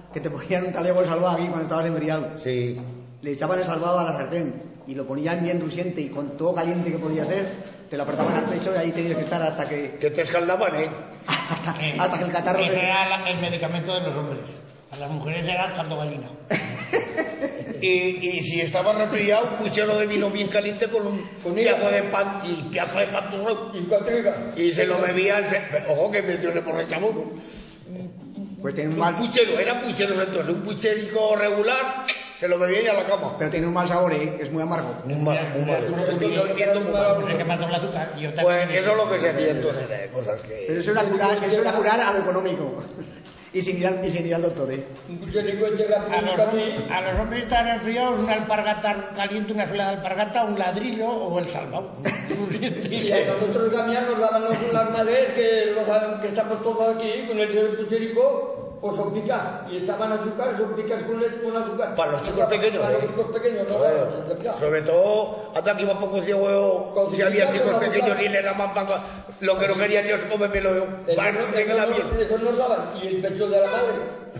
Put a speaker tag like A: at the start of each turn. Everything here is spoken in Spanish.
A: que te ponían un talego de salvado aquí cuando estabas embriagado.
B: Sí.
A: Le echaban el salvado a la sartén y lo ponían bien luciente y con todo caliente que podía ser, te lo apretaban al pecho y ahí tenías que estar hasta que...
B: Que te escaldaban,
A: hasta que el catarro...
C: Ese era el medicamento de los hombres. A las mujeres era caldo gallina.
B: Y si estaba resfriado, un puchero de vino bien caliente con un piazo de pan y piazo de pan turrón. Y se lo bebían, ojo que medio se porrechaba uno.
A: Pues tiene un
B: puchero, era puchero entonces, un pucherico regular, se lo bebía y a la cama.
A: Pero tiene un mal sabor, es muy amargo.
B: Muy mal.
C: Pues
B: eso es lo que se hacía entonces, cosas que...
A: Pero eso era curar a lo económico. Y sin ir al doctor,
D: Un pucherico llega
C: a los hombres están resfriados, una alpargata caliente, una sola de alpargata, un ladrillo o el salvado.
D: Y a nosotros también nos daban las madres que estamos todos aquí con el pucherico, pues son picas. Y echaban azúcar, son picas con leche con azúcar.
B: Para los chicos pequeños,
D: Para los chicos pequeños, no.
B: Bueno, sobre todo, hasta que iba poco ciego, si había chicos pequeños ni le daban pan, lo que no quería Dios, cómemelo yo. Para que tenga bien.
D: Eso nos daban. Y el pecho de la madre.